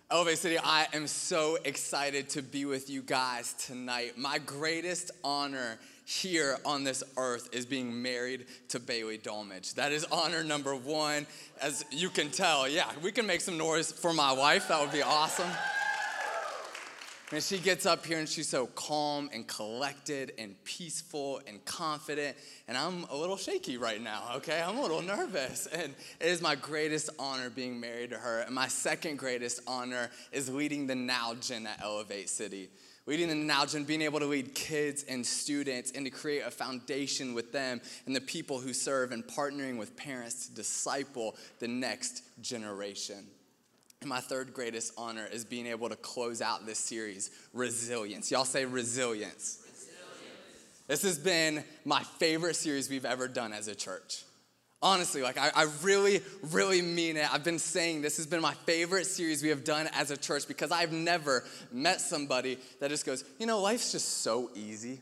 Elevate City, I am so excited to be with you guys tonight. My greatest honor here on this earth is being married to Bailey Dolmage. That is honor number one, as you can tell. Yeah, we can make some noise for my wife. That would be awesome. And she gets up here and she's so calm and collected and peaceful and confident. And I'm a little shaky right now, okay? I'm a little nervous. And it is my greatest honor being married to her. And my second greatest honor is leading the Now Gen at Elevate City. Leading the Now Gen, being able to lead kids and students and to create a foundation with them and the people who serve, and partnering with parents to disciple the next generation. And my third greatest honor is being able to close out this series, Resilience. Y'all say resilience. This has been my favorite series we've ever done as a church. Honestly, I really, really mean it. I've been saying this has been my favorite series we have done as a church because I've never met somebody that just goes, you know, life's just so easy.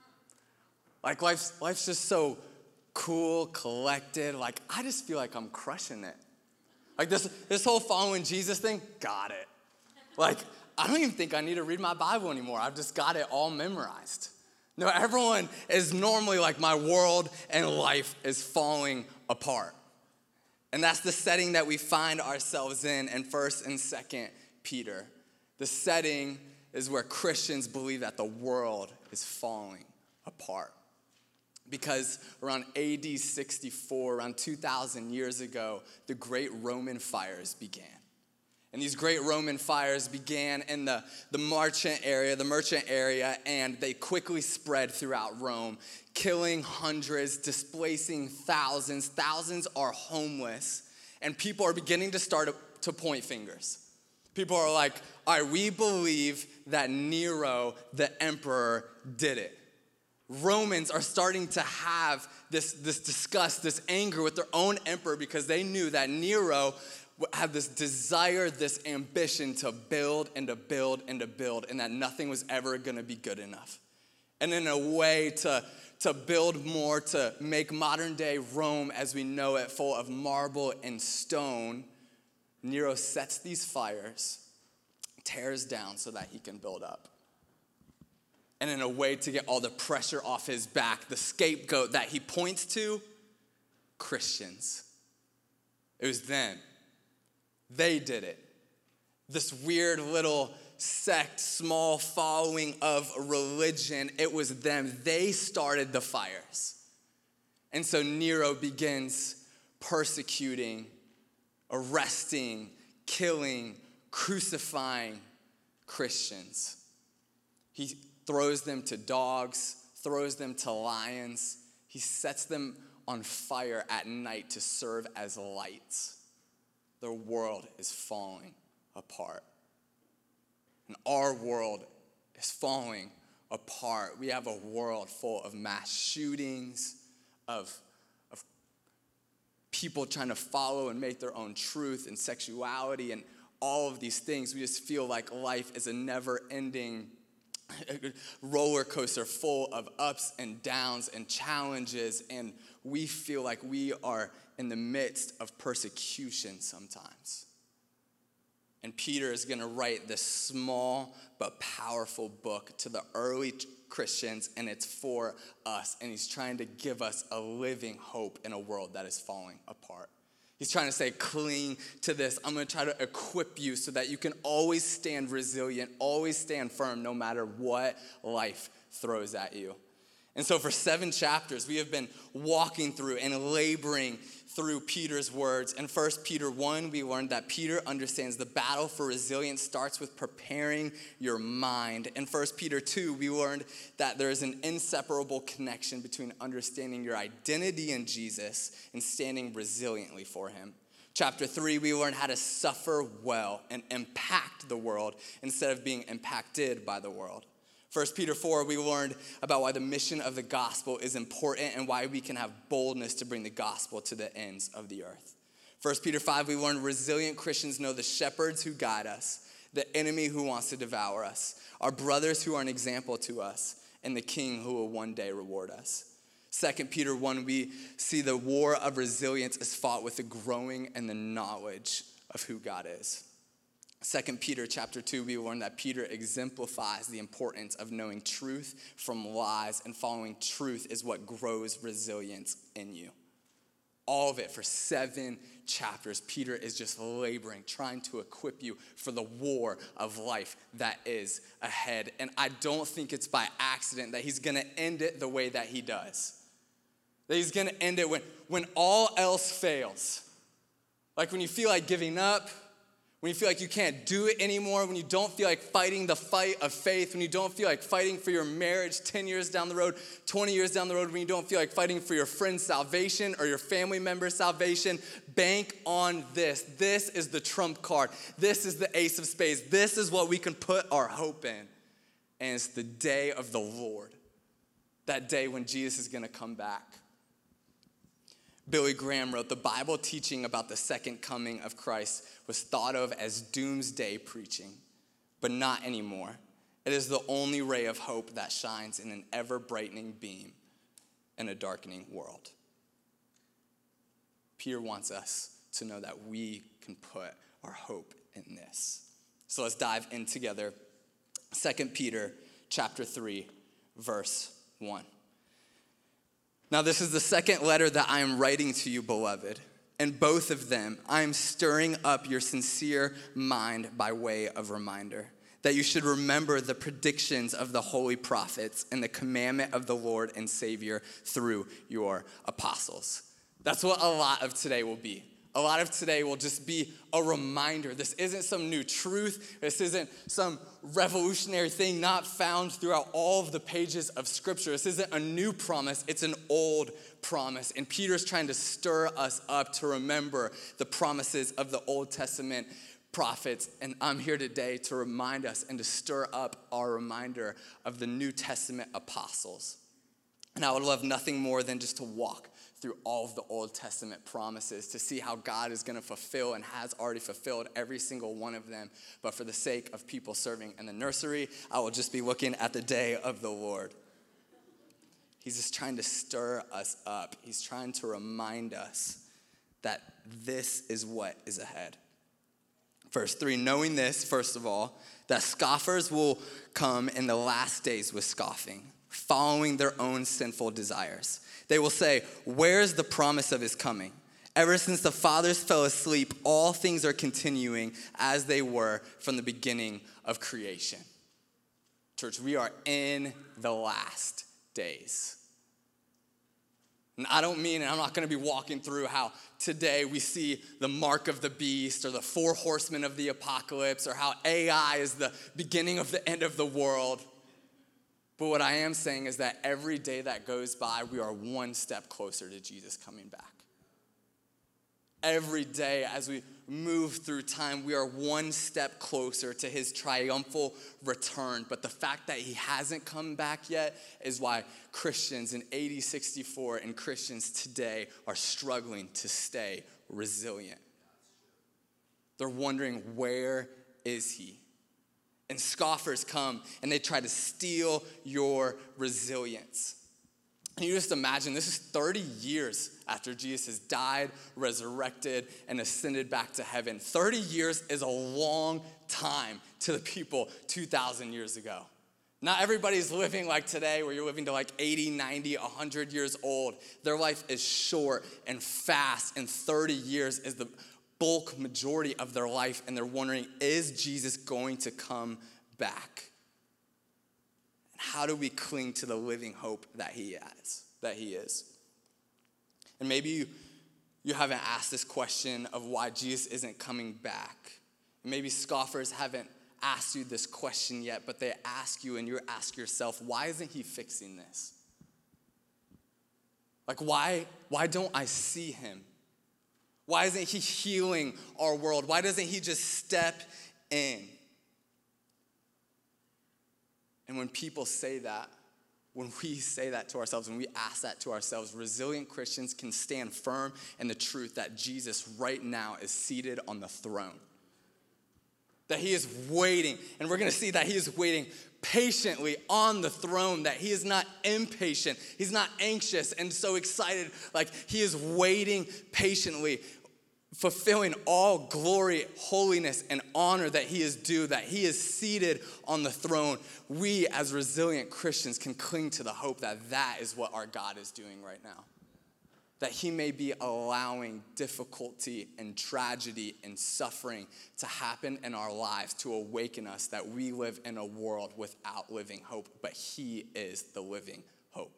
Like life's just so cool, collected. Like I just feel like I'm crushing it. Like this whole following Jesus thing, got it. Like, I don't even think I need to read my Bible anymore. I've just got it all memorized. No, everyone is normally like, my world and life is falling apart. And that's the setting that we find ourselves in 1st and 2nd Peter. The setting is where Christians believe that the world is falling apart. Because around AD 64, around 2,000 years ago, the great Roman fires began. And these great Roman fires began in the merchant area, and they quickly spread throughout Rome, killing hundreds, displacing thousands. Thousands are homeless, and people are beginning to start to point fingers. People are like, all right, we believe that Nero, the emperor, did it. Romans are starting to have this disgust, this anger with their own emperor because they knew that Nero had this desire, this ambition to build and to build and to build, and that nothing was ever going to be good enough. And in a way to build more, to make modern day Rome as we know it, full of marble and stone, Nero sets these fires, tears down so that he can build up. And in a way to get all the pressure off his back, the scapegoat that he points to, Christians. It was them. They did it. This weird little sect, small following of religion, it was them. They started the fires. And so Nero begins persecuting, arresting, killing, crucifying Christians. He throws them to dogs, throws them to lions. He sets them on fire at night to serve as lights. Their world is falling apart. And our world is falling apart. We have a world full of mass shootings, of people trying to follow and make their own truth and sexuality and all of these things. We just feel like life is a never-ending roller coaster full of ups and downs and challenges, and we feel like we are in the midst of persecution sometimes. And Peter is going to write this small but powerful book to the early Christians, and it's for us, and he's trying to give us a living hope in a world that is falling apart. He's trying to say, cling to this. I'm going to try to equip you so that you can always stand resilient, always stand firm, no matter what life throws at you. And so for 7 chapters, we have been walking through and laboring through Peter's words. In 1 Peter 1, we learned that Peter understands the battle for resilience starts with preparing your mind. In 1 Peter 2, we learned that there is an inseparable connection between understanding your identity in Jesus and standing resiliently for him. Chapter 3, we learned how to suffer well and impact the world instead of being impacted by the world. 1 Peter 4, we learned about why the mission of the gospel is important and why we can have boldness to bring the gospel to the ends of the earth. 1 Peter 5, we learned resilient Christians know the shepherds who guide us, the enemy who wants to devour us, our brothers who are an example to us, and the king who will one day reward us. 2 Peter 1, we see the war of resilience is fought with the growing and the knowledge of who God is. 2 Peter chapter 2, we learn that Peter exemplifies the importance of knowing truth from lies, and following truth is what grows resilience in you. All of it for 7 chapters. Peter is just laboring, trying to equip you for the war of life that is ahead. And I don't think it's by accident that he's going to end it the way that he does. That he's going to end it when all else fails. Like when you feel like giving up, when you feel like you can't do it anymore, when you don't feel like fighting the fight of faith, when you don't feel like fighting for your marriage 10 years down the road, 20 years down the road, when you don't feel like fighting for your friend's salvation or your family member's salvation, bank on this. This is the trump card. This is the ace of spades. This is what we can put our hope in. And it's the day of the Lord. That day when Jesus is going to come back. Billy Graham wrote, the Bible teaching about the second coming of Christ was thought of as doomsday preaching, but not anymore. It is the only ray of hope that shines in an ever-brightening beam in a darkening world. Peter wants us to know that we can put our hope in this. So let's dive in together. 2 Peter chapter 3, verse 1. Now, this is the second letter that I am writing to you, beloved. In both of them, I am stirring up your sincere mind by way of reminder, that you should remember the predictions of the holy prophets and the commandment of the Lord and Savior through your apostles. That's what a lot of today will be. A lot of today will just be a reminder. This isn't some new truth. This isn't some revolutionary thing not found throughout all of the pages of Scripture. This isn't a new promise. It's an old promise. And Peter's trying to stir us up to remember the promises of the Old Testament prophets. And I'm here today to remind us and to stir up our reminder of the New Testament apostles. And I would love nothing more than just to walk through all of the Old Testament promises to see how God is going to fulfill and has already fulfilled every single one of them. But for the sake of people serving in the nursery, I will just be looking at the day of the Lord. He's just trying to stir us up. He's trying to remind us that this is what is ahead. Verse 3, knowing this, first of all, that scoffers will come in the last days with scoffing, following their own sinful desires. They will say, where is the promise of his coming? Ever since the fathers fell asleep, all things are continuing as they were from the beginning of creation. Church, we are in the last days. And I don't mean, and I'm not going to be walking through how today we see the mark of the beast or the 4 horsemen of the apocalypse or how AI is the beginning of the end of the world. But what I am saying is that every day that goes by, we are one step closer to Jesus coming back. Every day as we move through time, we are one step closer to his triumphal return. But the fact that he hasn't come back yet is why Christians in AD 64 and Christians today are struggling to stay resilient. They're wondering, where is he? And scoffers come and they try to steal your resilience. And you just imagine, this is 30 years after Jesus has died, resurrected, and ascended back to heaven. 30 years is a long time to the people 2,000 years ago. Not everybody's living like today, where you're living to like 80, 90, 100 years old. Their life is short and fast, and 30 years is the bulk majority of their life, and they're wondering, is Jesus going to come back? And how do we cling to the living hope that he is? And maybe you haven't asked this question of why Jesus isn't coming back. Maybe scoffers haven't asked you this question yet, but they ask you and you ask yourself, why isn't he fixing this? Like, why don't I see him? Why isn't he healing our world? Why doesn't he just step in? And when people say that, when we say that to ourselves, when we ask that to ourselves, resilient Christians can stand firm in the truth that Jesus right now is seated on the throne. That he is waiting, and we're going to see that he is waiting patiently on the throne, that he is not impatient, he's not anxious and so excited, like he is waiting patiently. fulfilling all glory, holiness, and honor that he is due, that he is seated on the throne, we as resilient Christians can cling to the hope that that is what our God is doing right now. That he may be allowing difficulty and tragedy and suffering to happen in our lives to awaken us that we live in a world without living hope, but he is the living hope.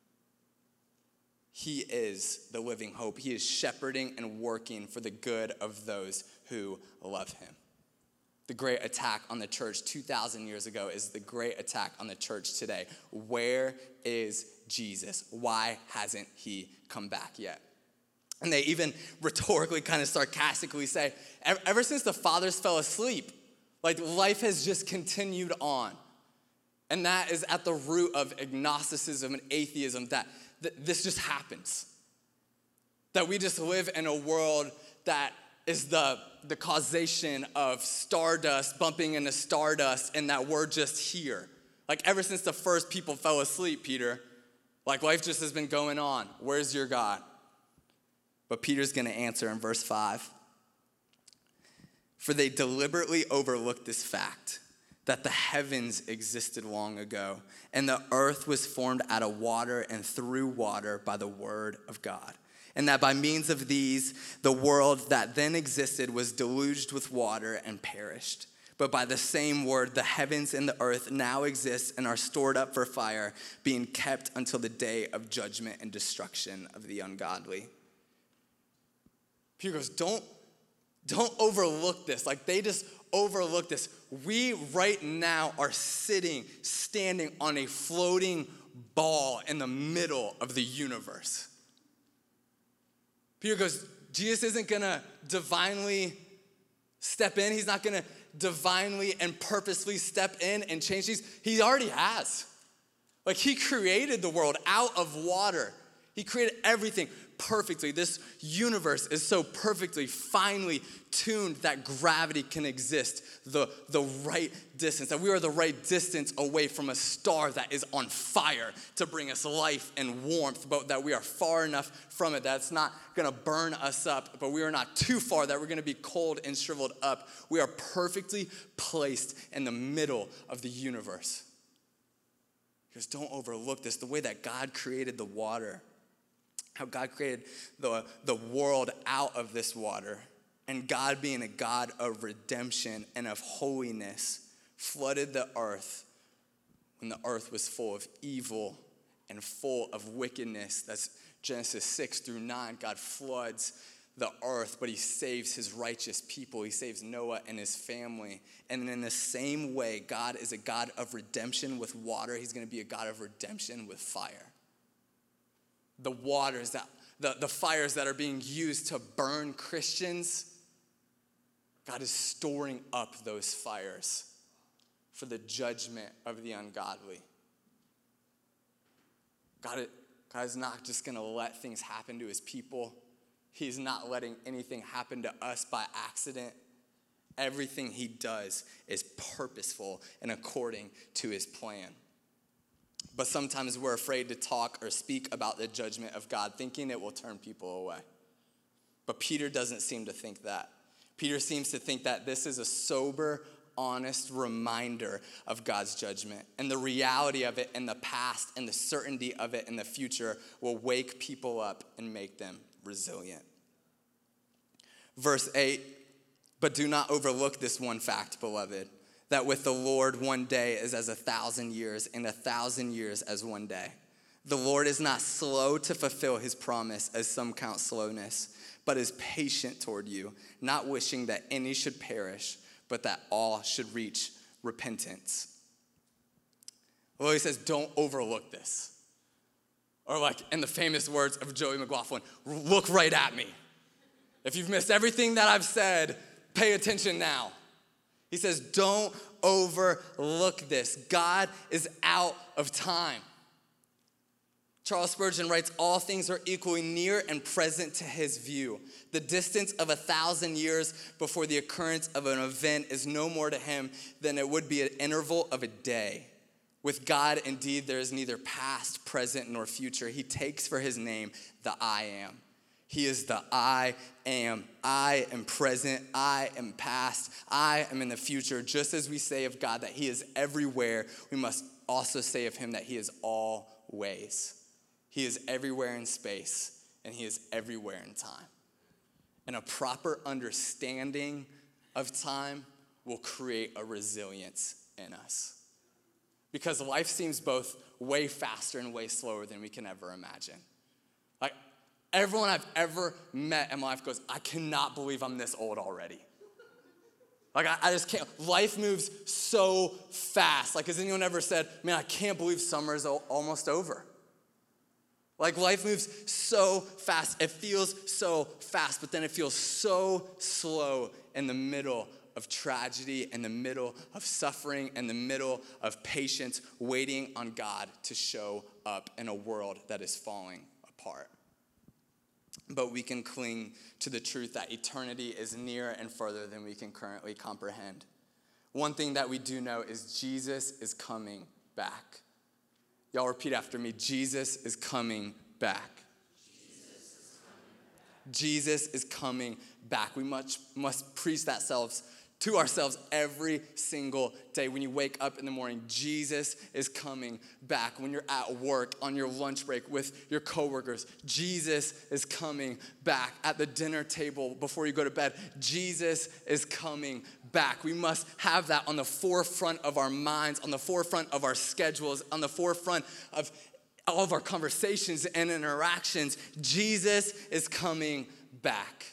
He is the living hope. He is shepherding and working for the good of those who love him. The great attack on the church 2,000 years ago is the great attack on the church today. Where is Jesus? Why hasn't he come back yet? And they even rhetorically kind of sarcastically say, ever since the fathers fell asleep, like life has just continued on. And that is at the root of agnosticism and atheism, that this just happens. That we just live in a world that is the causation of stardust bumping into stardust, and that we're just here. Like ever since the first people fell asleep, Peter, like life just has been going on. Where's your God? But Peter's gonna answer in verse 5. For they deliberately overlooked this fact, that the heavens existed long ago, and the earth was formed out of water and through water by the word of God. And that by means of these, the world that then existed was deluged with water and perished. But by the same word, the heavens and the earth now exist and are stored up for fire, being kept until the day of judgment and destruction of the ungodly. Peter goes, don't overlook this. Like they just overlook this. We right now are standing on a floating ball in the middle of the universe. Peter goes, Jesus isn't gonna divinely step in. He's not gonna divinely and purposely step in and change these. He already has. Like he created the world out of water. He created everything perfectly. This universe is so perfectly, finely tuned that gravity can exist the right distance, that we are the right distance away from a star that is on fire to bring us life and warmth, but that we are far enough from it that it's not gonna burn us up, but we are not too far that we're gonna be cold and shriveled up. We are perfectly placed in the middle of the universe. Because don't overlook this, the way that God created the water, how God created the world out of this water, and God being a God of redemption and of holiness flooded the earth when the earth was full of evil and full of wickedness. That's Genesis 6-9. God floods the earth, but he saves his righteous people. He saves Noah and his family. And in the same way, God is a God of redemption with water. He's going to be a God of redemption with fire. The waters, the fires that are being used to burn Christians, God is storing up those fires for the judgment of the ungodly. God is not just going to let things happen to his people. He's not letting anything happen to us by accident. Everything he does is purposeful and according to his plan. But sometimes we're afraid to talk or speak about the judgment of God, thinking it will turn people away. But Peter doesn't seem to think that. Peter seems to think that this is a sober, honest reminder of God's judgment. And the reality of it in the past and the certainty of it in the future will wake people up and make them resilient. Verse 8, but do not overlook this one fact, beloved, that with the Lord 1 day is as 1,000 years, and 1,000 years as 1 day. The Lord is not slow to fulfill his promise, as some count slowness, but is patient toward you, not wishing that any should perish, but that all should reach repentance. Well, he says, don't overlook this. Or like in the famous words of Joey McLaughlin, look right at me. If you've missed everything that I've said, pay attention now. He says, don't overlook this. God is out of time. Charles Spurgeon writes, all things are equally near and present to his view. The distance of 1,000 years before the occurrence of an event is no more to him than it would be an interval of a day. With God, indeed, there is neither past, present, nor future. He takes for his name the I am. He is the I am. I am present. I am past. I am in the future. Just as we say of God that he is everywhere, we must also say of him that he is always. He is everywhere in space, and he is everywhere in time. And a proper understanding of time will create a resilience in us. Because life seems both way faster and way slower than we can ever imagine. Like, everyone I've ever met in my life goes, I cannot believe I'm this old already. Like, I just can't. Life moves so fast. Like, has anyone ever said, man, I can't believe summer is almost over? Like, life moves so fast. It feels so fast, but then it feels so slow in the middle of tragedy, in the middle of suffering, in the middle of patience, waiting on God to show up in a world that is falling apart. But we can cling to the truth that eternity is nearer and further than we can currently comprehend. One thing that we do know is Jesus is coming back. Y'all repeat after me. Jesus is coming back. Jesus is coming back. We must preach that to ourselves every single day. When you wake up in the morning, Jesus is coming back. When you're at work, on your lunch break with your coworkers, Jesus is coming back. At the dinner table before you go to bed, Jesus is coming back. We must have that on the forefront of our minds, on the forefront of our schedules, on the forefront of all of our conversations and interactions. Jesus is coming back.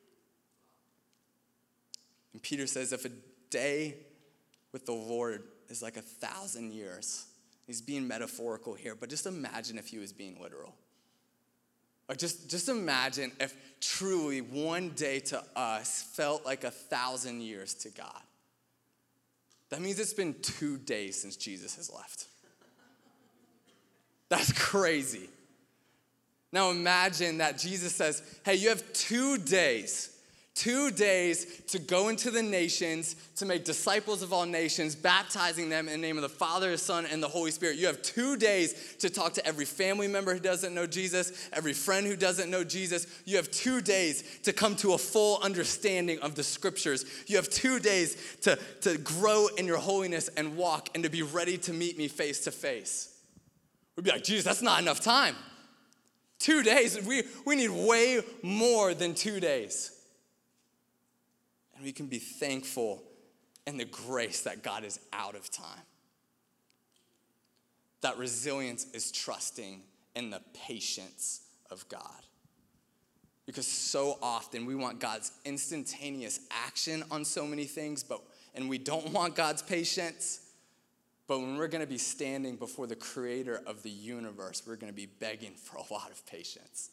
And Peter says, if a day with the Lord is like 1,000 years, he's being metaphorical here, but just imagine if he was being literal. Like just imagine if truly one day to us felt like 1,000 years to God. That means it's been 2 days since Jesus has left. That's crazy. Now imagine that Jesus says, hey, you have 2 days. 2 days to go into the nations, to make disciples of all nations, baptizing them in the name of the Father, the Son, and the Holy Spirit. You have 2 days to talk to every family member who doesn't know Jesus, every friend who doesn't know Jesus. You have 2 days to come to a full understanding of the scriptures. You have 2 days to grow in your holiness and walk and to be ready to meet me face to face. We'd be like, Jesus, that's not enough time. 2 days, we need way more than 2 days. And we can be thankful in the grace that God is out of time. That resilience is trusting in the patience of God. Because so often we want God's instantaneous action on so many things, and we don't want God's patience. But when we're going to be standing before the creator of the universe, we're going to be begging for a lot of patience.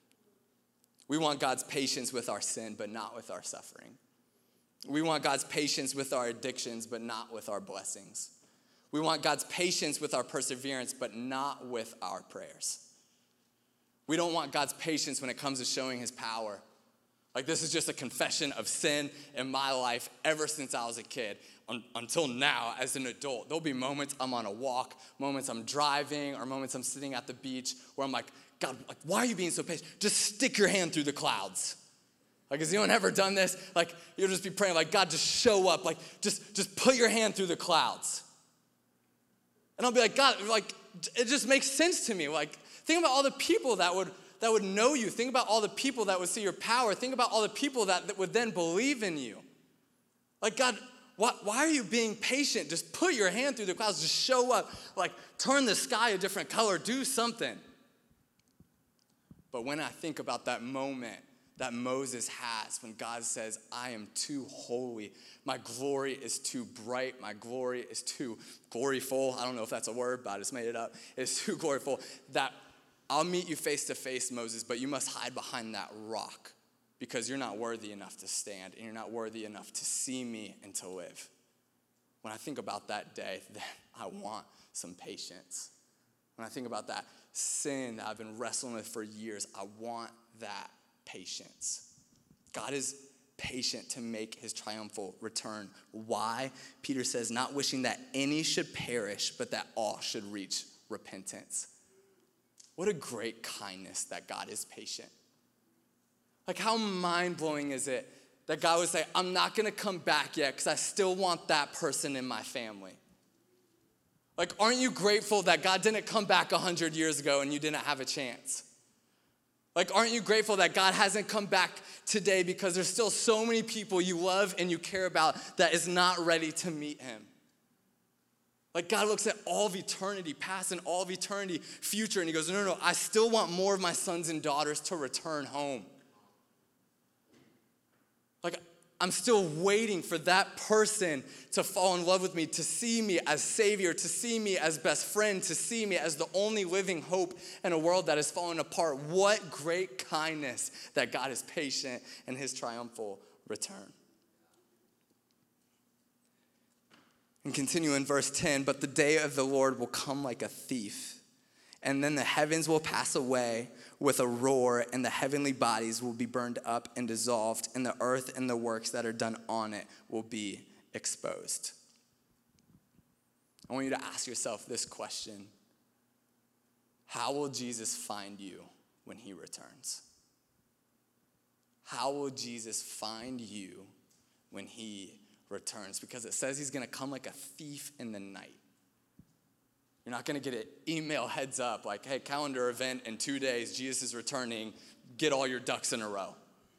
We want God's patience with our sin, but not with our suffering. We want God's patience with our addictions, but not with our blessings. We want God's patience with our perseverance, but not with our prayers. We don't want God's patience when it comes to showing his power. Like, this is just a confession of sin in my life ever since I was a kid until now as an adult. There'll be moments I'm on a walk, moments I'm driving, or moments I'm sitting at the beach where I'm like, God, like, why are you being so patient? Just stick your hand through the clouds. Like, has anyone ever done this? Like, you'll just be praying, like, God, just show up. Like, just put your hand through the clouds. And I'll be like, God, like, it just makes sense to me. Like, think about all the people that would know you. Think about all the people that would see your power. Think about all the people that would then believe in you. Like, God, why are you being patient? Just put your hand through the clouds. Just show up. Like, turn the sky a different color. Do something. But when I think about that moment that Moses has when God says, I am too holy. My glory is too bright. My glory is too gloryful. I don't know if that's a word, but I just made it up. It's too gloryful. That I'll meet you face to face, Moses, but you must hide behind that rock because you're not worthy enough to stand and you're not worthy enough to see me and to live. When I think about that day, then I want some patience. When I think about that sin that I've been wrestling with for years, I want that patience. God is patient to make his triumphal return. Why? Peter says, not wishing that any should perish, but that all should reach repentance. What a great kindness that God is patient. Like, how mind-blowing is it that God would say, I'm not gonna come back yet because I still want that person in my family? Like, aren't you grateful that God didn't come back 100 years ago and you didn't have a chance? Like, aren't you grateful that God hasn't come back today because there's still so many people you love and you care about that is not ready to meet him? Like, God looks at all of eternity past and all of eternity future, and he goes, no, I still want more of my sons and daughters to return home. Like, I'm still waiting for that person to fall in love with me, to see me as Savior, to see me as best friend, to see me as the only living hope in a world that is falling apart. What great kindness that God is patient in his triumphal return. And continue in verse 10, but the day of the Lord will come like a thief, and then the heavens will pass away with a roar, and the heavenly bodies will be burned up and dissolved, and the earth and the works that are done on it will be exposed. I want you to ask yourself this question: how will Jesus find you when he returns? How will Jesus find you when he returns? Because it says he's gonna come like a thief in the night. You're not gonna get an email heads up like, hey, calendar event in 2 days, Jesus is returning, get all your ducks in a row.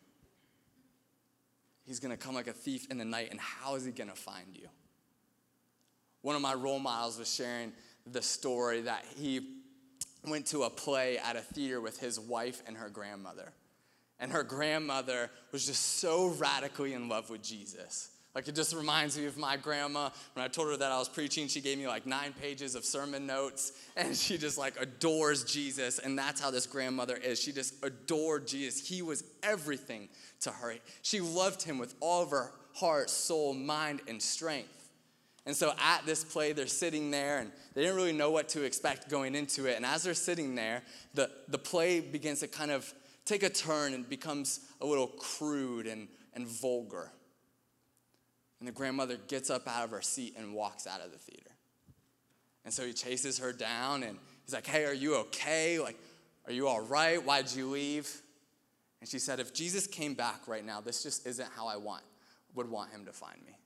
He's gonna come like a thief in the night, and how is he gonna find you? One of my role models was sharing the story that he went to a play at a theater with his wife and her grandmother. And her grandmother was just so radically in love with Jesus. Like, it just reminds me of my grandma. When I told her that I was preaching, she gave me like 9 pages of sermon notes, and she just like adores Jesus, and that's how this grandmother is. She just adored Jesus. He was everything to her. She loved him with all of her heart, soul, mind, and strength. And so at this play, they're sitting there, and they didn't really know what to expect going into it. And as they're sitting there, the play begins to kind of take a turn and becomes a little crude and vulgar. And the grandmother gets up out of her seat and walks out of the theater. And so he chases her down, and he's like, hey, are you okay? Like, are you all right? Why'd you leave? And she said, if Jesus came back right now, this just isn't how I would want him to find me.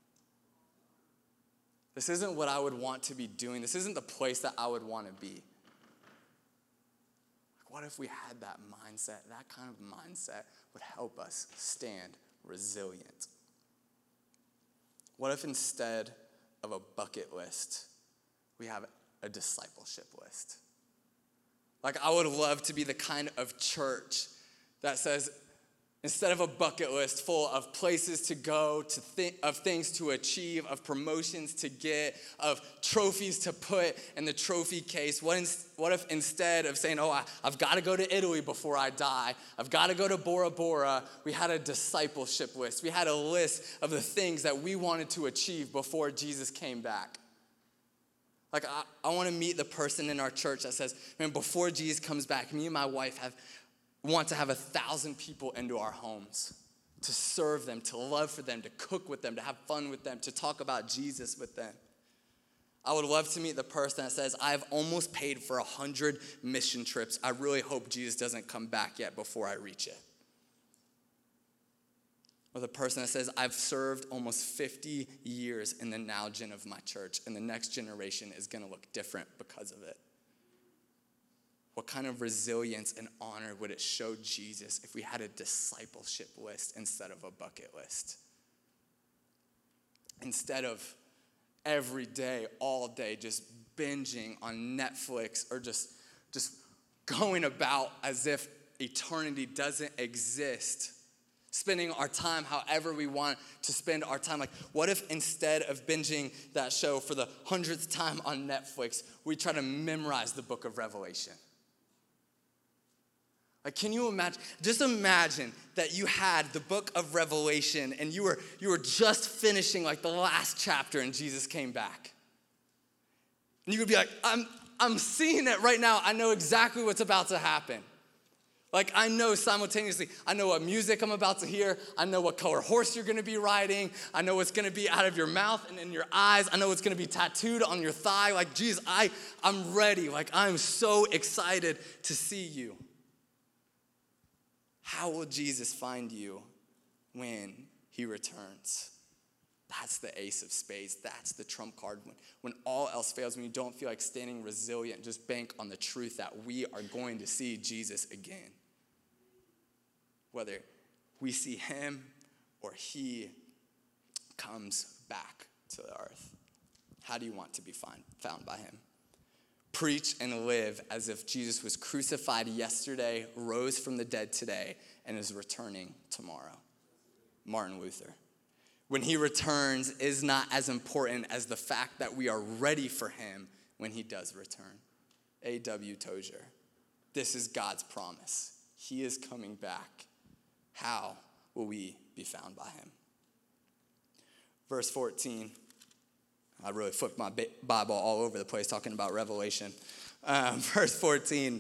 This isn't what I would want to be doing. This isn't the place that I would want to be. Like, what if we had that mindset? That kind of mindset would help us stand resilient. What if instead of a bucket list, we have a discipleship list? Like, I would love to be the kind of church that says, instead of a bucket list full of places to go, of things to achieve, of promotions to get, of trophies to put in the trophy case, what if instead of saying, oh, I've got to go to Italy before I die, I've got to go to Bora Bora, we had a discipleship list. We had a list of the things that we wanted to achieve before Jesus came back. Like, I want to meet the person in our church that says, man, before Jesus comes back, me and my wife want to have 1,000 people into our homes, to serve them, to love for them, to cook with them, to have fun with them, to talk about Jesus with them. I would love to meet the person that says, I've almost paid for 100 mission trips. I really hope Jesus doesn't come back yet before I reach it. Or the person that says, I've served almost 50 years in the now gen of my church, and the next generation is going to look different because of it. What kind of resilience and honor would it show Jesus if we had a discipleship list instead of a bucket list? Instead of every day, all day, just binging on Netflix or just going about as if eternity doesn't exist, spending our time however we want to spend our time. Like, what if instead of binging that show for the 100th time on Netflix, we try to memorize the book of Revelation? Like, can you imagine? Just imagine that you had the book of Revelation and you were just finishing like the last chapter and Jesus came back. And you would be like, I'm seeing it right now. I know exactly what's about to happen. Like, I know simultaneously, I know what music I'm about to hear. I know what color horse you're going to be riding. I know what's going to be out of your mouth and in your eyes. I know what's going to be tattooed on your thigh. Like, Jesus, I'm ready. Like, I'm so excited to see you. How will Jesus find you when he returns? That's the ace of spades. That's the trump card. When all else fails, when you don't feel like standing resilient, just bank on the truth that we are going to see Jesus again. Whether we see him or he comes back to the earth. How do you want to be found by him? Preach and live as if Jesus was crucified yesterday, rose from the dead today, and is returning tomorrow. Martin Luther. When he returns is not as important as the fact that we are ready for him when he does return. A.W. Tozer. This is God's promise. He is coming back. How will we be found by him? Verse 14. I really flipped my Bible all over the place talking about Revelation. Verse 14.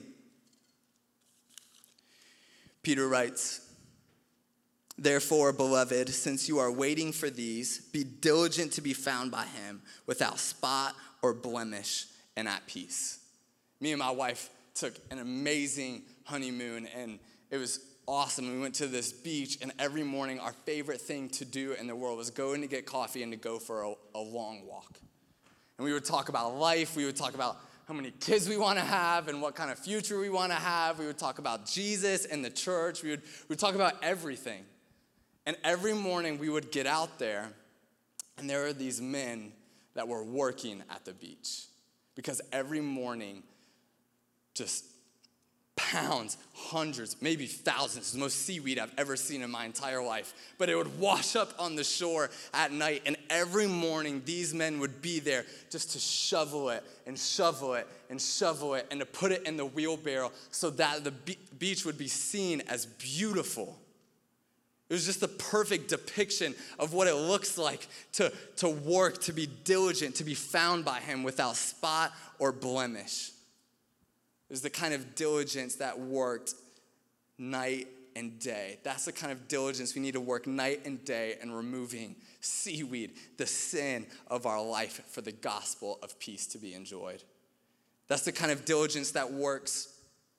Peter writes, "Therefore, beloved, since you are waiting for these, be diligent to be found by him without spot or blemish and at peace." Me and my wife took an amazing honeymoon, and it was awesome. We went to this beach, and every morning our favorite thing to do in the world was go in to get coffee and to go for a long walk. And we would talk about life. We would talk about how many kids we want to have and what kind of future we want to have. We would talk about Jesus and the church. We would talk about everything. And every morning we would get out there, and there were these men that were working at the beach. Because every morning, just pounds, hundreds, maybe thousands, the most seaweed I've ever seen in my entire life. But it would wash up on the shore at night, and every morning these men would be there just to shovel it and shovel it and shovel it and to put it in the wheelbarrow so that the beach would be seen as beautiful. It was just the perfect depiction of what it looks like to work, to be diligent, to be found by him without spot or blemish. It was the kind of diligence that worked night and day. That's the kind of diligence we need to work night and day in removing seaweed, the sin of our life, for the gospel of peace to be enjoyed. That's the kind of diligence that works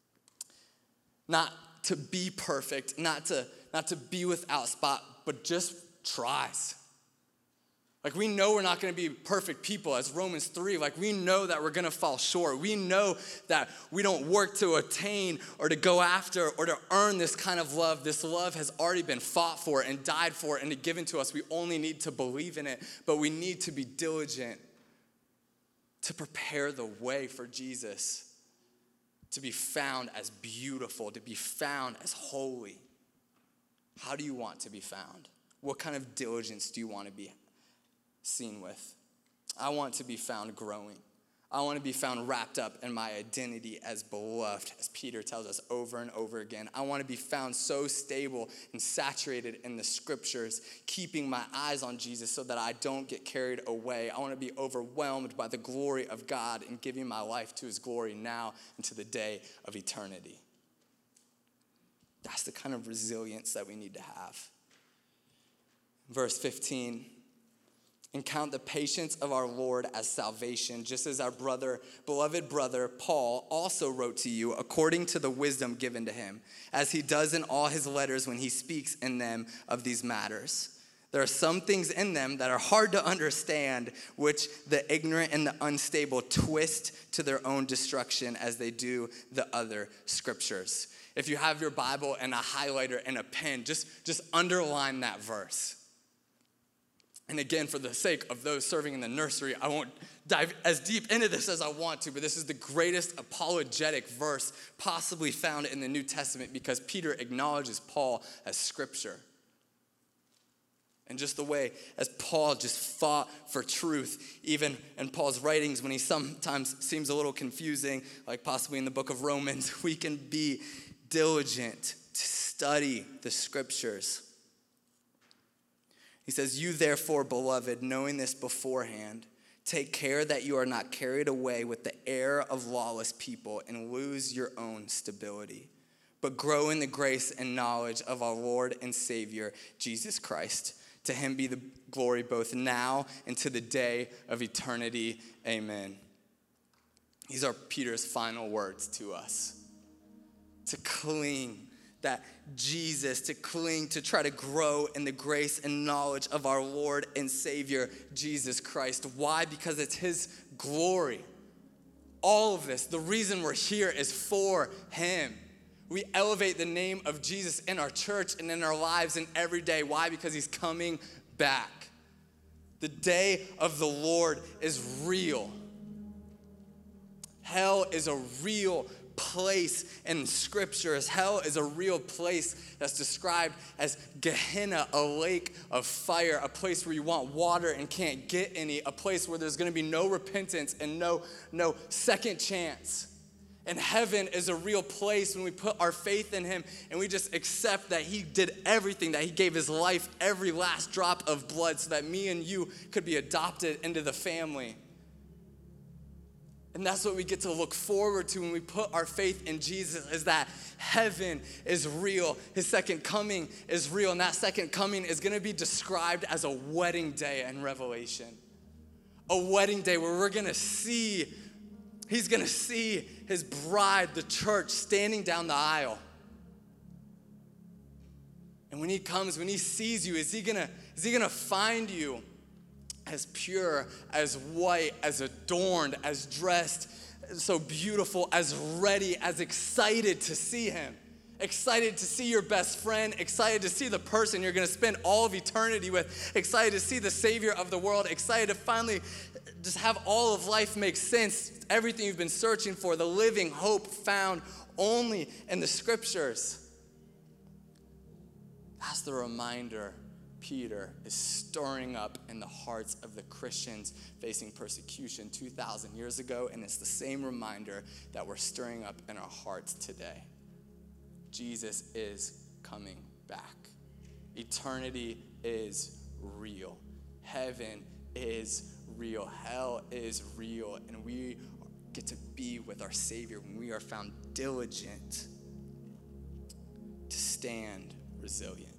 not to be perfect, not to be without spot, but just tries. Like, we know we're not going to be perfect people, as Romans 3. Like, we know that we're going to fall short. We know that we don't work to attain or to go after or to earn this kind of love. This love has already been fought for and died for and given to us. We only need to believe in it, but we need to be diligent to prepare the way for Jesus to be found as beautiful, to be found as holy. How do you want to be found? What kind of diligence do you want to be seen with? I want to be found growing. I want to be found wrapped up in my identity as beloved, as Peter tells us over and over again. I want to be found so stable and saturated in the scriptures, keeping my eyes on Jesus so that I don't get carried away. I want to be overwhelmed by the glory of God and giving my life to his glory now and to the day of eternity. That's the kind of resilience that we need to have. Verse 15. "And count the patience of our Lord as salvation, just as our beloved brother Paul also wrote to you according to the wisdom given to him, as he does in all his letters when he speaks in them of these matters. There are some things in them that are hard to understand, which the ignorant and the unstable twist to their own destruction as they do the other scriptures." If you have your Bible and a highlighter and a pen, just underline that verse. And again, for the sake of those serving in the nursery, I won't dive as deep into this as I want to, but this is the greatest apologetic verse possibly found in the New Testament because Peter acknowledges Paul as scripture. And just the way as Paul just fought for truth, even in Paul's writings when he sometimes seems a little confusing, like possibly in the book of Romans, we can be diligent to study the scriptures. He says, "You therefore, beloved, knowing this beforehand, take care that you are not carried away with the error of lawless people and lose your own stability, but grow in the grace and knowledge of our Lord and Savior, Jesus Christ. To him be the glory both now and to the day of eternity. Amen." These are Peter's final words to us. To cling, that Jesus, to cling, to try to grow in the grace and knowledge of our Lord and Savior, Jesus Christ. Why? Because it's his glory. All of this, the reason we're here is for him. We elevate the name of Jesus in our church and in our lives and every day. Why? Because he's coming back. The day of the Lord is real. Hell is a real place in scriptures. Hell is a real place that's described as Gehenna, a lake of fire, a place where you want water and can't get any, a place where there's going to be no repentance and no second chance. And heaven is a real place when we put our faith in him and we just accept that he did everything, that he gave his life, every last drop of blood, so that me and you could be adopted into the family. And that's what we get to look forward to when we put our faith in Jesus, is that heaven is real. His second coming is real. And that second coming is going to be described as a wedding day in Revelation. A wedding day where we're going to see, he's going to see his bride, the church, standing down the aisle. And when he comes, when he sees you, is he going to find you as pure, as white, as adorned, as dressed, so beautiful, as ready, as excited to see him? Excited to see your best friend, excited to see the person you're gonna spend all of eternity with, excited to see the Savior of the world, excited to finally just have all of life make sense, everything you've been searching for, the living hope found only in the scriptures. That's the reminder Peter is stirring up in the hearts of the Christians facing persecution 2,000 years ago, and it's the same reminder that we're stirring up in our hearts today. Jesus is coming back. Eternity is real. Heaven is real. Hell is real. And we get to be with our Savior when we are found diligent to stand resilient.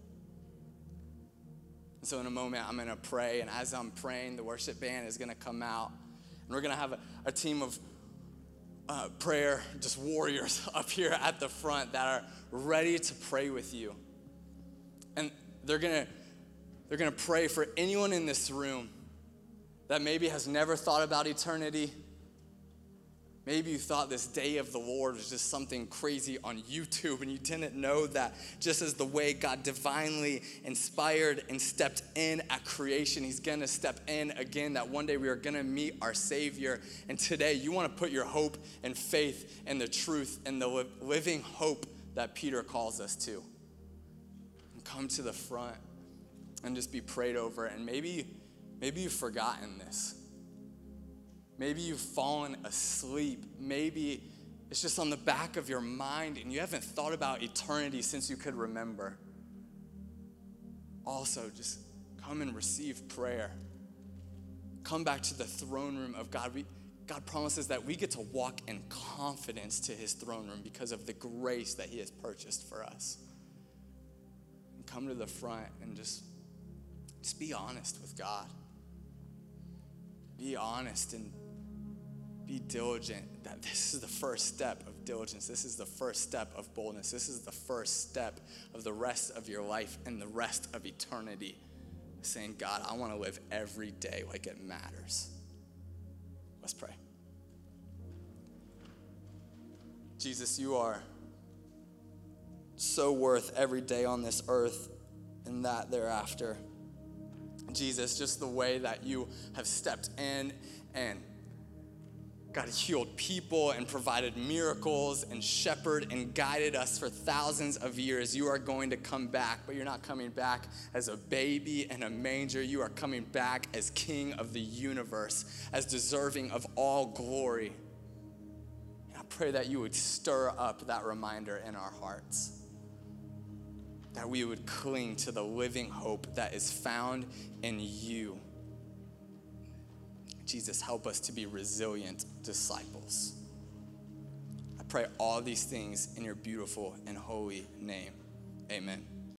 And so in a moment, I'm going to pray. And as I'm praying, the worship band is going to come out. And we're going to have a team of prayer, just warriors up here at the front that are ready to pray with you. And they're gonna pray for anyone in this room that maybe has never thought about eternity. Maybe you thought this day of the Lord was just something crazy on YouTube, and you didn't know that just as the way God divinely inspired and stepped in at creation, he's gonna step in again, that one day we are gonna meet our Savior. And today you wanna put your hope and faith in the truth and the living hope that Peter calls us to. And come to the front and just be prayed over. And maybe you've forgotten this. Maybe you've fallen asleep. Maybe it's just on the back of your mind and you haven't thought about eternity since you could remember. Also, just come and receive prayer. Come back to the throne room of God. God promises that we get to walk in confidence to his throne room because of the grace that he has purchased for us. And come to the front and just be honest with God. Be honest and be diligent. That this is the first step of diligence. This is the first step of boldness. This is the first step of the rest of your life and the rest of eternity. Saying, God, I want to live every day like it matters. Let's pray. Jesus, you are so worth every day on this earth and that thereafter. Jesus, just the way that you have stepped in and God healed people and provided miracles and shepherded and guided us for thousands of years. You are going to come back, but you're not coming back as a baby in a manger. You are coming back as King of the universe, as deserving of all glory. And I pray that you would stir up that reminder in our hearts, that we would cling to the living hope that is found in you. Jesus, help us to be resilient disciples. I pray all these things in your beautiful and holy name. Amen.